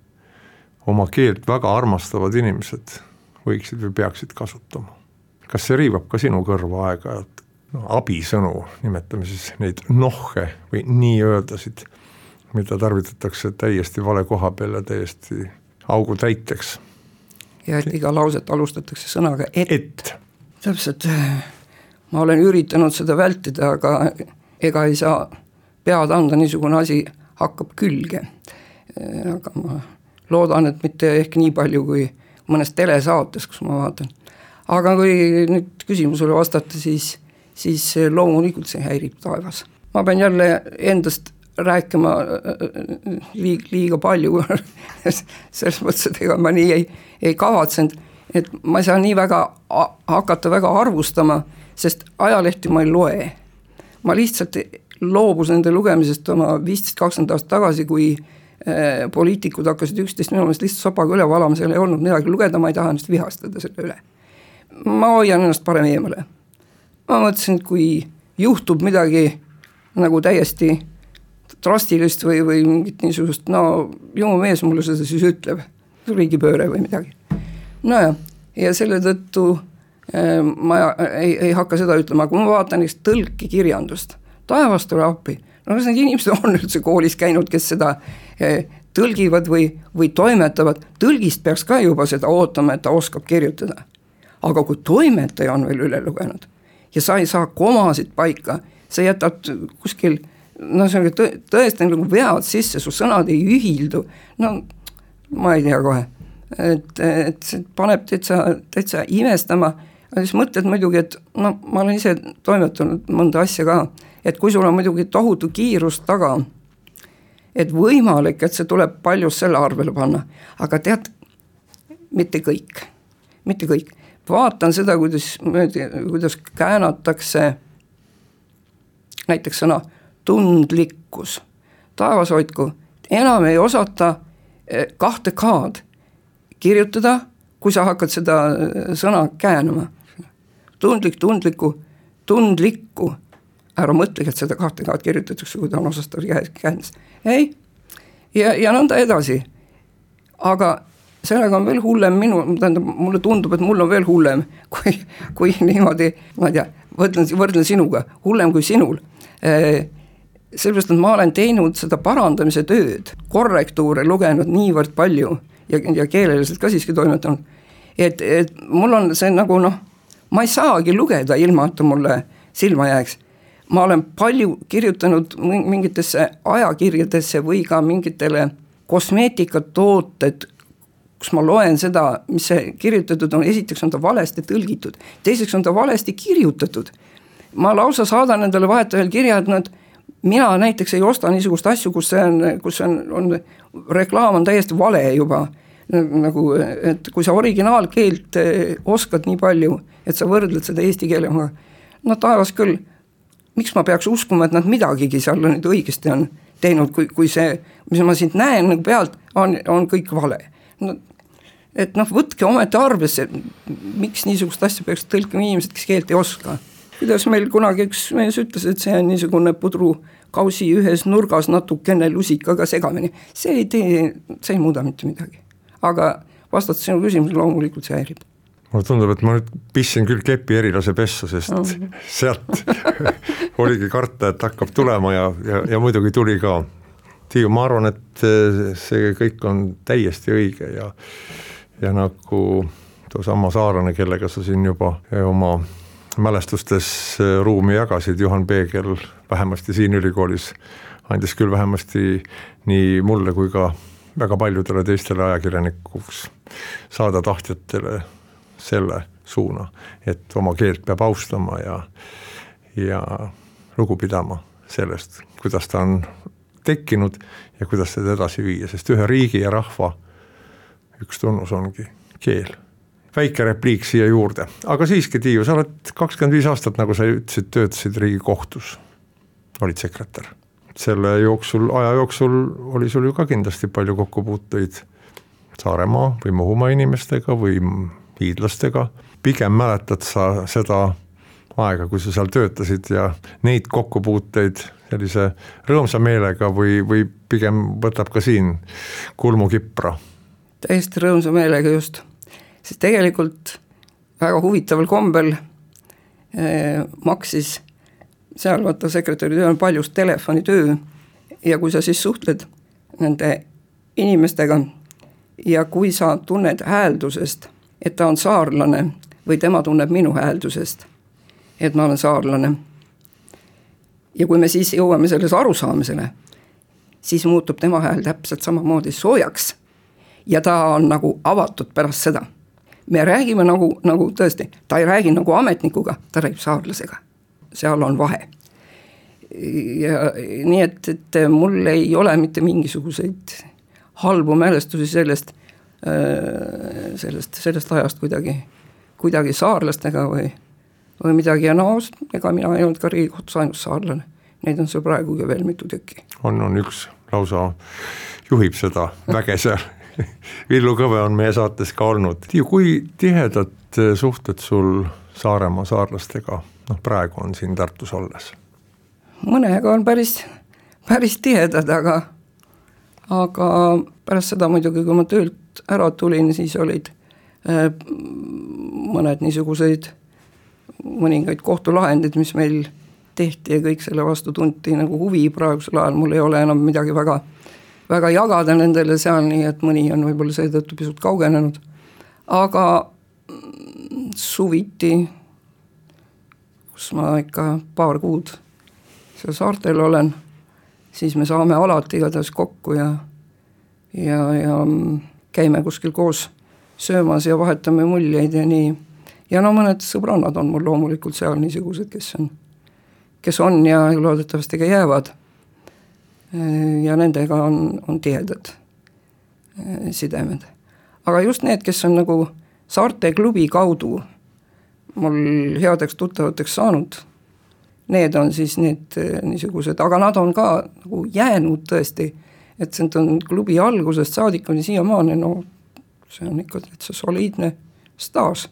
oma keelt väga armastavad inimesed võiksid või peaksid kasutama. Kas see riivab ka sinu kõrva aega, et no, abisõnu, nimetame siis neid nohhe või nii öeldasid, mida tarvitatakse täiesti vale koha peal ja täiesti augu täiteks. Ja et iga lauset alustatakse sõnaga et. et. Täpselt, ma olen üritanud seda vältida, aga ega ei saa pead anda, niisugune asi hakkab külge. Aga ma loodan, et mitte ehk nii palju kui mõnes telesaates, kus ma vaatan. Aga kui nüüd küsimusele vastata, siis, siis loomulikult see häirib taevas. Ma pean jälle endast rääkima liiga, liiga palju selles mõttes, et ega ma nii ei, ei kavatsenud, et ma ei saa nii väga hakata väga arvustama, sest ajalehti ma ei loe. Ma lihtsalt loobus nende lugemisest oma viisteist kakskümmend aastat tagasi, kui eh, poliitikud hakkasid üksteist minu meelest lihtsalt sopaga üle valama, seal ei olnud midagi lugeda, ma ei taha ennast vihastada selle üle. Ma hoian ennast parem eemale. Ma mõtlesin, et kui juhtub midagi nagu täiesti drastilist või, või mingit niisugust, no jumu mees mulle seda siis ütleb, riigipööre või midagi. No ja, ja selle tõttu äh, ma ei, ei hakka seda ütlema, kui ma vaatan neist tõlki kirjandust, taevast ole appi, no kas need inimesed on üldse koolis käinud, kes seda äh, tõlgivad või, või toimetavad, tõlgist peaks ka juba seda ootama, et ta oskab kirjutada. Aga kui toimetaja on veel üle lugenud ja sa ei saa komasid paika, sa jätad kuskil no see on tõ, tõesti nagu vead sisse, su sõnad ei ühildu, no ma ei tea kohe, et, et see paneb täitsa, täitsa imestama, siis mõtled muidugi, et no ma olen ise toimetanud mõnda asja ka, et kui sul on muidugi tohutu kiirus taga, et võimalik, et see tuleb paljus selle arvele panna, aga tead, mitte kõik, mitte kõik, vaatan seda, kuidas, kuidas käänatakse näiteks sõna tundlikkus. taevas hoidku, enam ei osata kahte K-d kirjutada, kui sa hakkad seda sõna käänama. Tundlik, tundliku, tundlikku, ära mõtlegi, et seda kahte K-d kirjutatakse, kui ta on osastav käändes. Ei, ja, ja nõnda edasi. Aga sellega on veel hullem minu, tähendab, mulle tundub, et mul on veel hullem, kui, kui niimoodi, ma ei tea, võrdlen, võrdlen sinuga, hullem kui sinul. Sellepärast, et ma olen teinud seda parandamise tööd, korrektuure lugenud niivõrd palju ja, ja keeleliselt ka siiski toimetanud, et, et mul on see nagu noh, ma ei saagi lugeda ilma, et mulle silma jääks. Ma olen palju kirjutanud mingitesse ajakirjadesse või ka mingitele kosmeetikatooted, kus ma loen seda, mis see kirjutatud on, esiteks on ta valesti tõlgitud, teiseks on ta valesti kirjutatud. Ma lausa saadan endale vahetavahel kirja, et nad, mina näiteks ei osta niisugust asju, kus see on, kus on, on reklaam on täiesti vale juba, nagu, et kui sa originaalkeelt oskad nii palju, et sa võrdled seda eesti keele, no taevas küll, miks ma peaks uskuma, et nad midagigi seal nüüd õigesti on teinud, kui, kui see, mis ma siit näen nagu pealt, on, on kõik vale. No, et noh, võtke ometi arvesse, miks niisugust asja peaks tõlkima inimesed, kes keelt ei oska. Kuidas meil kunagi üks mees ütles, et see on niisugune pudru kausi ühes nurgas natukene lusikaga segamini. See ei tee, see ei muuda mitte midagi. Aga vastates sinu küsimus loomulikult see häirib. Mulle tundub, et ma nüüd pissin küll kepi erilase pessu, sest oh. sealt oligi karta, et hakkab tulema ja, ja, ja muidugi tuli ka. Tiiu, ma arvan, et see kõik on täiesti õige ja, ja nagu too sama saarlane, kellega sa siin juba oma mälestustes ruumi jagasid, Juhan Peegel vähemasti siin ülikoolis andis küll vähemasti nii mulle kui ka väga paljudele teistele ajakirjanikuks saada tahtjatele selle suuna, et oma keelt peab austama ja, ja lugu pidama sellest, kuidas ta on tekkinud ja kuidas seda edasi viia, sest ühe riigi ja rahva üks tunnus ongi keel. Väike repliik siia juurde, aga siiski Tiiu, sa oled kakskümmend viis aastat, nagu sa ütlesid, töötasid Riigikohtus, olid sekretär. Selle jooksul, aja jooksul oli sul ju ka kindlasti palju kokkupuuteid Saaremaa või Muhumaa inimestega või hiidlastega. Pigem mäletad sa seda aega, kui sa seal töötasid ja neid kokkupuuteid sellise rõõmsa meelega või, või pigem võtab ka siin kulmu kipra? Täiesti rõõmsa meelega just. Sest tegelikult väga huvitaval kombel eh, maksis seal vaata sekretäri töö on paljus telefonitöö ja kui sa siis suhtled nende inimestega ja kui sa tunned hääldusest, et ta on saarlane või tema tunneb minu hääldusest, et ma olen saarlane. Ja kui me siis jõuame selles arusaamisele, siis muutub tema hääl täpselt samamoodi soojaks ja ta on nagu avatud pärast seda. Me räägime nagu, nagu tõesti, ta ei räägi nagu ametnikuga, ta räägib saarlasega. Seal on vahe. Ja nii, et, et mul ei ole mitte mingisuguseid halbu mälestusi sellest, sellest, sellest ajast kuidagi, kuidagi saarlastega või, või midagi. Ja no, ega mina ei olnud ka Riigikohtus ainus saarlane. Neid on see praegugi veel mitu tükki. On, on üks lausa juhib seda väge seal. Villu Kõve on meie saates ka olnud. Kui tihedad suhted sul Saaremaa saarlastega noh, praegu on siin Tartus olles? Mõnega on päris, päris tihedad, aga, aga pärast seda muidugi, kui ma töölt ära tulin, siis olid äh, mõned niisuguseid mõningaid kohtulahendid, mis meil tehti ja kõik selle vastu tunti nagu huvi praegusel ajal. Mul ei ole enam midagi väga väga jagada nendele seal, nii et mõni on võib-olla seetõttu pisut kaugenenud. Aga suviti, kus ma ikka paar kuud seal saartel olen, siis me saame alati igatahes kokku ja, ja, ja käime kuskil koos söömas ja vahetame muljeid ja nii. Ja no mõned sõbrannad on mul loomulikult seal niisugused, kes on, kes on ja loodetavasti ka jäävad. Ja nendega on, on tihedad sidemed. Aga just need, kes on nagu Saarte klubi kaudu mul headeks tuttavateks saanud, need on siis need niisugused, aga nad on ka nagu jäänud tõesti, et see on klubi algusest saadik on siiamaani, no see on ikka täitsa soliidne staaž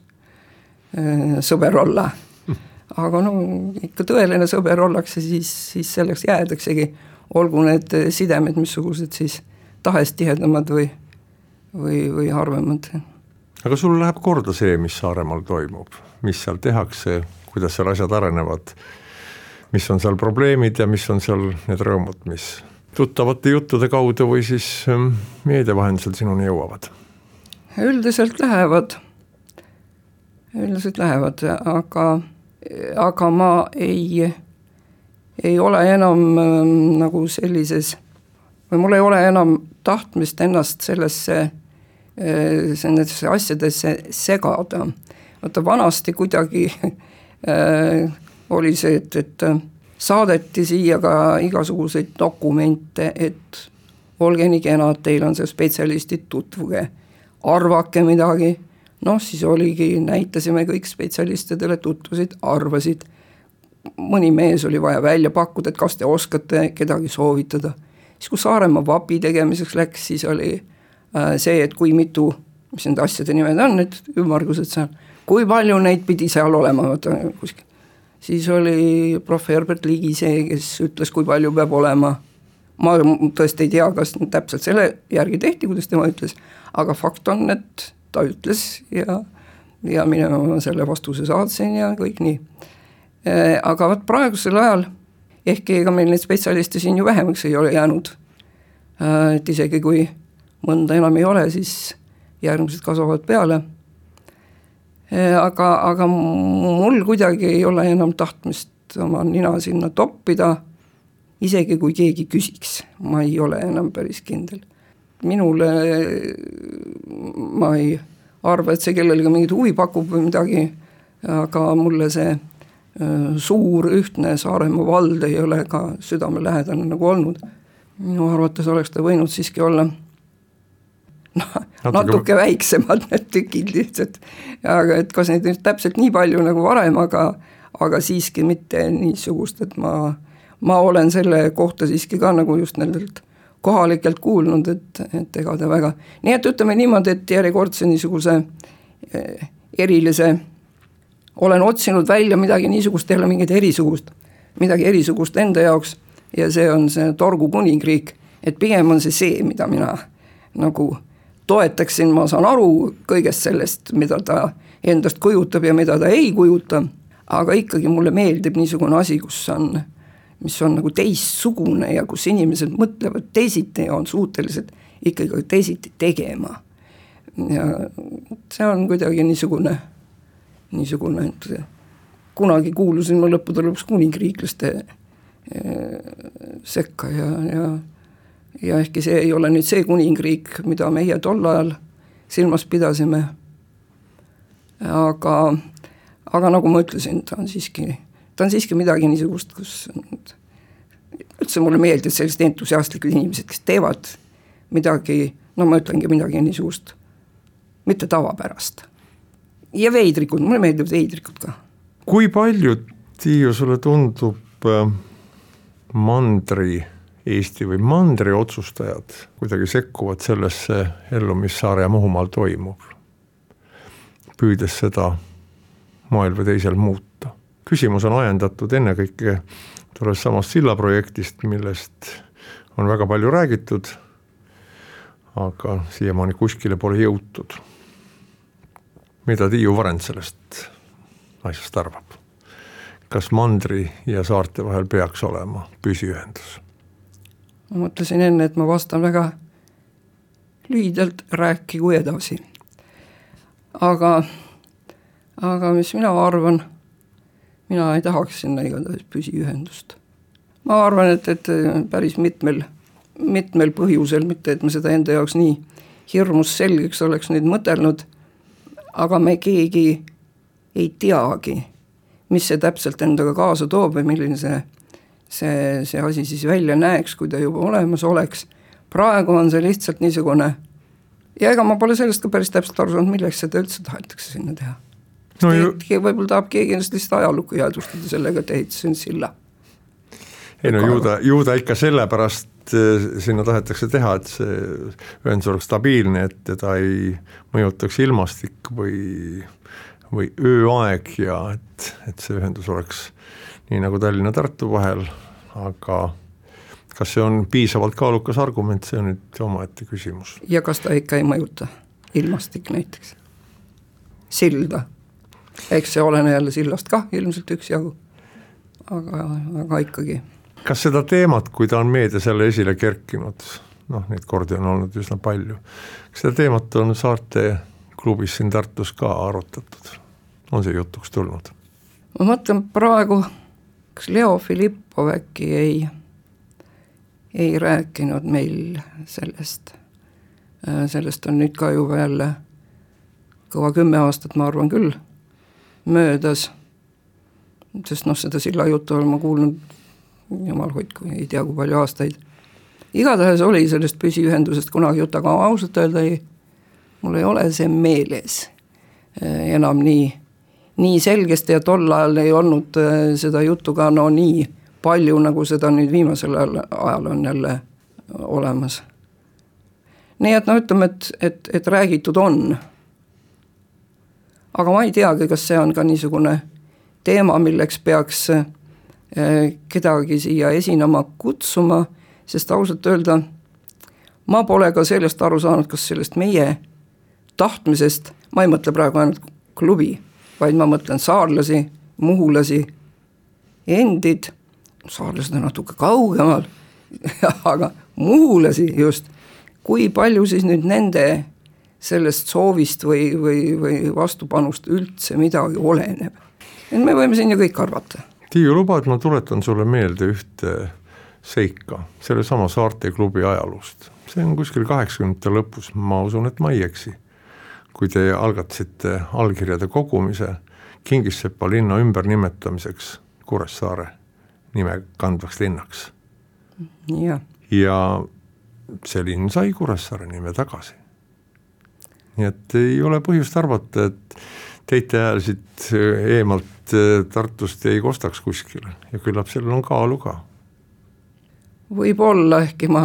sõber olla. Aga no ikka tõeline sõber ollakse, siis, siis selleks jäädaksegi, olgu need sidemed, missugused siis tahes tihedamad või, või, või harvemad. Aga sul läheb korda see, mis Saaremaal toimub, mis seal tehakse, kuidas seal asjad arenevad, mis on seal probleemid ja mis on seal need rõõmud, mis tuttavate juttude kaudu või siis meedia vahendusel sinuni jõuavad? Üldiselt lähevad, üldiselt lähevad, aga, aga ma ei, ei ole enam nagu sellises, või mul ei ole enam tahtmist ennast sellesse, sellesse asjadesse segada. Vaata vanasti kuidagi äh, oli see, et, et saadeti siia ka igasuguseid dokumente, et olge nii kenad, teil on see spetsialistid, tutvuge, arvake midagi, noh siis oligi, näitasime kõik spetsialistidele, tutvusid, arvasid, mõni mees oli vaja välja pakkuda, et kas te oskate kedagi soovitada, siis kui Saaremaa vapi tegemiseks läks, siis oli äh, see, et kui mitu, mis need asjade nimed on, need ümmargused seal, kui palju neid pidi seal olema, vaata kuskil. Siis oli prof. Herbert Ligi see, kes ütles, kui palju peab olema. Ma tõesti ei tea, kas täpselt selle järgi tehti, kuidas tema ütles, aga fakt on, et ta ütles ja, ja mina selle vastuse saatsin ja kõik nii. Aga vaat praegusel ajal, ehkki ega meil neid spetsialiste siin ju vähemaks ei ole jäänud, et isegi kui mõnda enam ei ole, siis järgmised kasvavad peale. Aga, aga mul kuidagi ei ole enam tahtmist oma nina sinna toppida, isegi kui keegi küsiks, ma ei ole enam päris kindel. Minule ma ei arva, et see kellelegi mingit huvi pakub või midagi, aga mulle see suur ühtne Saaremaa vald ei ole ka südamelähedane nagu olnud. Minu arvates oleks ta võinud siiski olla no, natuke, natuke väiksemad need tükid lihtsalt, aga et kas neid täpselt nii palju nagu varem, aga, aga siiski mitte niisugust, et ma, ma olen selle kohta siiski ka nagu just nendelt kohalikelt kuulnud, et, et ega ta väga, nii et ütleme niimoodi, et järjekordse niisuguse erilise, olen otsinud välja midagi niisugust, ei ole mingit erisugust, midagi erisugust enda jaoks ja see on see Torgu kuningriik, et pigem on see see, mida mina nagu toetaksin, ma saan aru kõigest sellest, mida ta endast kujutab ja mida ta ei kujuta, aga ikkagi mulle meeldib niisugune asi, kus on, mis on nagu teistsugune ja kus inimesed mõtlevad teisiti ja on suutelised ikkagi teisiti tegema. Ja see on kuidagi niisugune, niisugune, et kunagi kuulusin ma lõppude lõpuks kuningriiklaste sekka ja, ja ja ehkki see ei ole nüüd see kuningriik, mida meie tol ajal silmas pidasime. Aga, aga nagu ma ütlesin, ta on siiski, ta on siiski midagi niisugust, kus üldse mulle meeldib sellised entusiastlikud inimesed, kes teevad midagi, no ma ütlengi midagi niisugust, mitte tavapärast. Ja veidrikud, mulle meeldib veidrikud ka. Kui palju, Tiiu, sulle tundub mandri Eesti või mandri otsustajad kuidagi sekkuvad sellesse ellu, mis Saare ja Muhumaal toimub, püüdes seda moel või teisel muuta. Küsimus on ajendatud ennekõike tulles samast sillaprojektist, millest on väga palju räägitud, aga siiamaani kuskile pole jõutud. Mida Tiiu Varend sellest asjast arvab? Kas mandri ja saarte vahel peaks olema püsiühendus? Ma mõtlesin enne, et ma vastan väga lühidalt, rääkigu edasi. Aga, aga mis mina arvan, mina ei tahaks sinna igatahes püsiühendust. Ma arvan, et, et päris mitmel, mitmel põhjusel, mitte et ma seda enda jaoks nii hirmus selgeks oleks nüüd mõtelnud, aga me keegi ei teagi, mis see täpselt endaga kaasa toob või milline see See, see asi siis välja näeks, kui ta juba olemas oleks. Praegu on see lihtsalt niisugune, ja ega ma pole sellest ka päris täpselt aru saanud, milleks seda üldse tahetakse sinna teha. No ju... võib-olla tahab keegi ennast lihtsalt ajalukku jäädustada sellega, et ehitasin silla. Ei no juuda, juuda ikka sellepärast sinna tahetakse teha, et see ühendus oleks stabiilne, et teda ei mõjutaks ilmastik või, või ööaeg ja et, et see ühendus oleks nii nagu Tallinna Tartu vahel, aga kas see on piisavalt kaalukas argument, see on nüüd omaette küsimus. Ja kas ta ikka ei mõjuta ilmastik näiteks? Silda. Eks see olene jälle sillast kah ilmselt üks jagu, aga, aga ikkagi. Kas seda teemat, kui ta on meedias jälle esile kerkinud, noh neid kordi on olnud üsna palju, kas seda teemat on Saarte klubis siin Tartus ka arutatud? On see jutuks tulnud? Ma mõtlen praegu, kas Leo Filippov äkki ei, ei rääkinud meil sellest. Sellest on nüüd ka juba jälle kõva kümme aastat, ma arvan küll, möödas. Sest noh, seda silla juttu olen ma kuulnud jumal hoidku, ei tea kui palju aastaid. Igatahes oli sellest püsiühendusest kunagi jutt, aga ausalt öelda ei, mul ei ole see meeles enam nii, nii selgesti ja tol ajal ei olnud seda juttu ka no nii palju, nagu seda nüüd viimasel ajal on jälle olemas. Nii et no ütleme, et, et, et räägitud on. Aga ma ei teagi, kas see on ka niisugune teema, milleks peaks kedagi siia esinema kutsuma, sest ausalt öelda, ma pole ka sellest aru saanud, kas sellest meie tahtmisest, ma ei mõtle praegu ainult klubi, vaid ma mõtlen saarlasi, muhulasi, endid, saarlased on natuke kaugemal, aga muhulasi just, kui palju siis nüüd nende sellest soovist või, või, või vastupanust üldse midagi oleneb. Et me võime siin ju kõik arvata. Tiiu, lubad, ma tuletan sulle meelde ühte seika, selle sama Saarte klubi ajalust. See on kuskil kaheksakümnendate lõpus, ma usun, et ma ei eksi. Kui te algatasite allkirjade kogumise Kingissepa linna ümber nimetamiseks Kuressaare nime kandvaks linnaks. Ja. ja see linn sai Kuressaare nime tagasi. Nii et ei ole põhjust arvata, et teite häälsid eemalt Tartust ei kostaks kuskile ja küllap sellel on kaalu ka. Võib-olla ehkki ma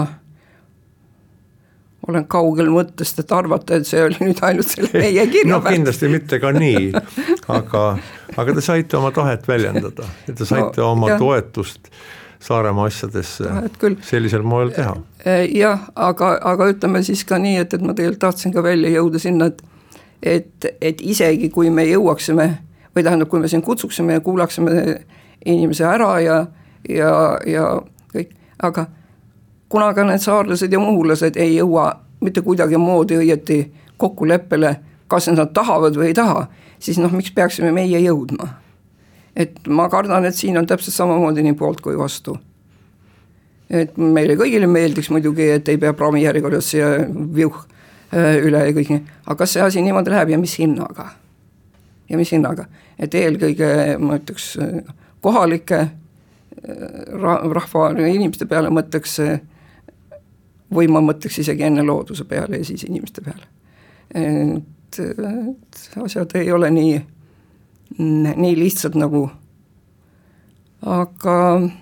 olen kaugel mõttest, et arvata, et see oli nüüd ainult selle meie kirja. No kindlasti mitte ka nii, aga, aga te saite oma tahet väljendada ja te saite no, oma jah. Toetust Saaremaa asjadesse sellisel moel teha. Jah, aga, aga ütleme siis ka nii, et, et ma tegelikult tahtsin ka välja jõuda sinna, et, et, et isegi kui me jõuaksime või tähendab, kui me siin kutsuksime ja kuulaksime inimese ära ja, ja, ja kõik, aga kuna ka need saarlased ja muhulased ei jõua mitte kuidagi moodi õieti kokkuleppele, kas nad tahavad või ei taha, siis noh, miks peaksime meie jõudma? Et ma kardan, et siin on täpselt samamoodi nii poolt kui vastu. Et meile kõigile meeldiks muidugi, et ei pea praami järjekorras ja viuh üle ja kõik nii, aga kas see asi niimoodi läheb ja mis hinnaga? Ja mis hinnaga, et eelkõige ma ütleks kohalike rahva inimeste peale mõtleks või ma mõtleks isegi enne looduse peale ja siis inimeste peale. Et, et asjad ei ole nii, nii lihtsalt nagu, aga,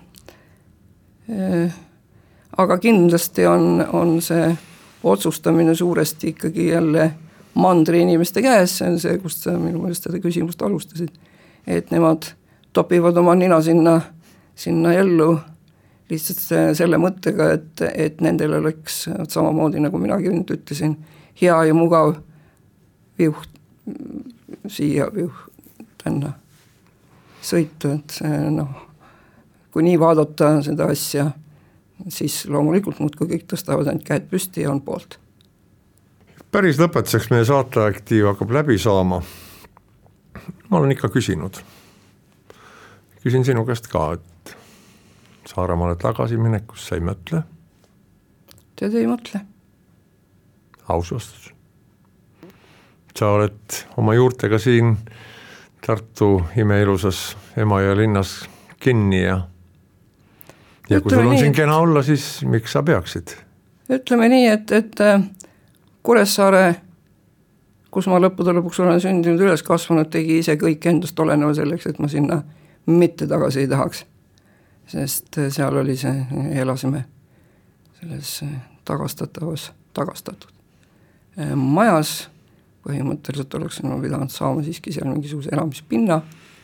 aga kindlasti on, on see otsustamine suuresti ikkagi jälle mandri inimeste käes, see on see, kust sa minu meelest seda küsimust alustasid, et nemad topivad oma nina sinna, sinna ellu lihtsalt selle mõttega, et, et nendel oleks samamoodi, nagu minagi nüüd ütlesin, hea ja mugav viuh siia viuh tänna sõitu, et noh, kui nii vaadata seda asja, siis loomulikult muudkui kõik tõstavad ainult käed püsti ja on poolt. Päris lõpetuseks meie saateaktiiv hakkab läbi saama. Ma olen ikka küsinud. Küsin sinu käest ka, et Saaremaale tagasi minekus sa ei mõtle? Tead ei mõtle. Aus vastus. Sa oled oma juurtega siin Tartu imeilusas Emajõe linnas kinni ja, ja kui sul on siin kena olla, siis miks sa peaksid? Ütleme nii, et, et Kuressaare kus ma lõppude lõpuks olen sündinud üles kasvanud, tegi ise kõik endast oleneva selleks, et ma sinna mitte tagasi ei tahaks. Sest seal oli see, elasime selles tagastatavas, tagastatud majas, põhimõtteliselt oleks ma pidanud saama siiski seal mingisuguse elamispinna.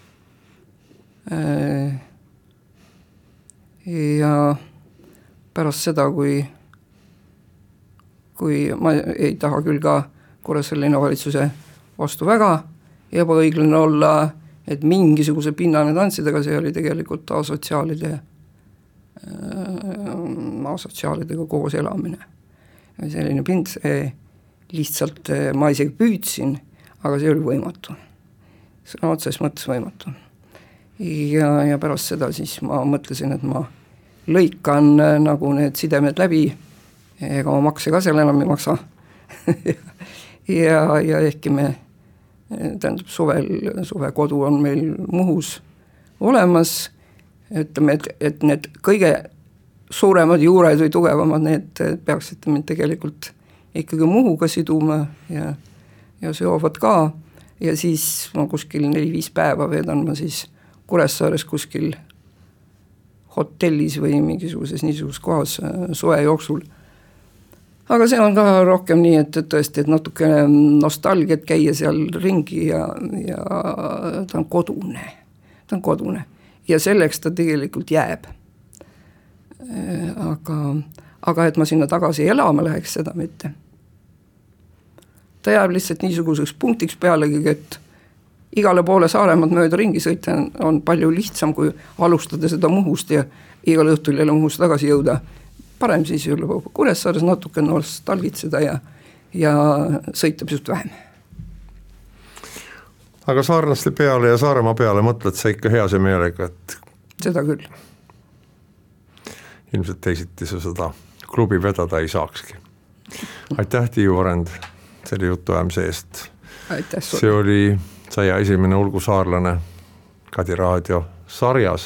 Ja pärast seda, kui, kui ma ei taha küll ka Kuressaare linnavalitsuse vastu väga ebaõiglane olla, et mingisuguse pinna need andsid, aga see oli tegelikult asotsiaalide, asotsiaalidega koos elamine. Ja selline pind, see lihtsalt ma isegi püüdsin, aga see oli võimatu. See on otses mõttes võimatu. Ja, ja pärast seda siis ma mõtlesin, et ma lõikan nagu need sidemed läbi, ega ma makse ka seal enam ei maksa. ja, ja ehkki me, tähendab suvel, suve kodu on meil Muhus olemas, ütleme, et, et need kõige suuremad juured või tugevamad, need peaksid mind tegelikult ikkagi Muhuga siduma ja, ja seovad ka ja siis ma kuskil neli-viis päeva veedan ma siis Kuressaares kuskil hotellis või mingisuguses niisuguses kohas suve jooksul. Aga see on ka rohkem nii, et tõesti, et natuke nostalgiat käia seal ringi ja, ja ta on kodune. Ta on kodune. Ja selleks ta tegelikult jääb. Aga, aga et ma sinna tagasi elama läheks, seda mitte. Ta jääb lihtsalt niisuguseks punktiks pealegi, et igale poole Saaremaad mööda ringi sõita on palju lihtsam, kui alustada seda Muhust ja igal õhtul jälle Muhust tagasi jõuda. Parem siis juba Kuressaares natuke nostalgitseda ja, ja sõita pisut vähem. Aga saarlaste peale ja Saaremaa peale mõtled sa ikka hease meelega, et seda küll. Ilmselt teisiti sa seda klubi vedada ei saakski. Aitäh, Tiiu Varend, selle jutuajamise eest. Aitäh sulle. See oli saja esimene Ulgu saarlane Kadi Raadio sarjas.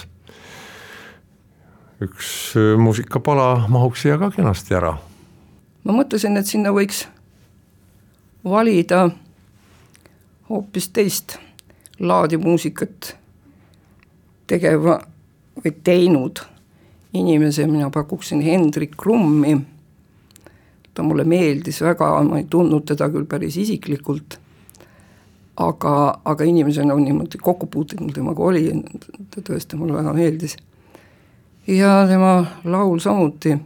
Üks muusikapala mahuks siia ka kenasti ära. Ma mõtlesin, et sinna võiks valida hoopis teist laadi muusikat tegeva või teinud inimese, mina pakuksin Hendrik Krummi. Ta mulle meeldis väga, ma ei tundnud teda küll päris isiklikult, aga, aga inimesena on niimoodi kokkupuutud mul temaga oli, ta tõesti mulle väga meeldis. Ja tema laul samuti.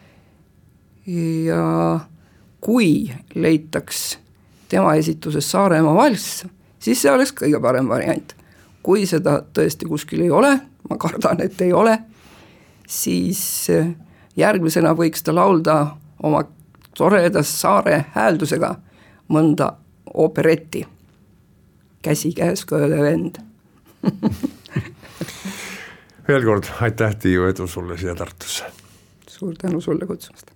Ja kui leitaks tema esituses Saaremaa valss, siis see oleks kõige parem variant. Kui seda tõesti kuskil ei ole, ma kardan, et ei ole, siis järgmisena võiks ta laulda oma toredas saare hääldusega mõnda operetti. Käsi käes kõõle vend. Veel kord, aitäh Tiiu, edu sulle siia Tartusse. Suur tänu sulle kutsumast.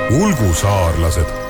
ulgusaarlased